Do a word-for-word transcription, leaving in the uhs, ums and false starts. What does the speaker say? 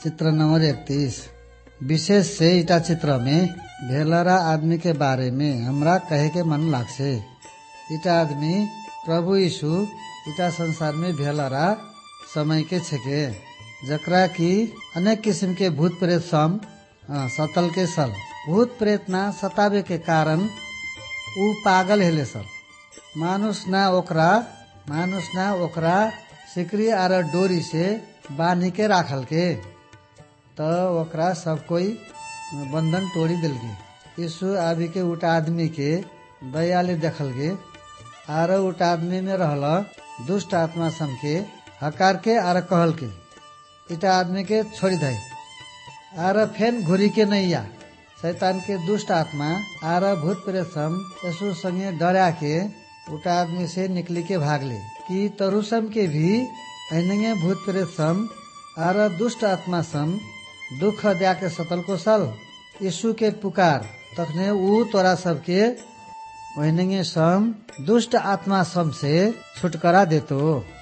चित्र नंबर इकतीस। विशेष से इटा चित्र में भेलरा आदमी के बारे में हमरा कहे के मन लागसे। इटा आदमी प्रभु यीशु इटा संसार में भेलरा समय के छेके, जकरा की अनेक किस्म के भूत प्रेत सम सतल के सल। भूत प्रेत ना सतावे के कारण ऊ पागल हेले सल। मानुष ना ओकरा मानुष ना ओकरा सिकरी आर डोरी से बांधी के राखल के, तो ओकरा सब कोई बंधन तोड़ी दिल गे। यीशु आबी के उट आदमी के दयाले देखल गे आर उट आदमी में रहल दुष्ट आत्मा सम के हकार के आर कहल के इटा आदमी के छोड़ी दे। आर फेन घुरी के नैया शैतान के दुष्ट आत्मा आर भूत प्रेत सम यीशु संगे डरा के उट आदमी से निकली के भागले कि तरुसम के भी ऐनंगे भूत प्रेत सम आर दुष्ट आत्मा सम दुख दया के सतल को सल। यीशु के पुकार तखने ऊ तोरा सबके वैनंगे सम दुष्ट आत्मा सम से छुटकारा देतो।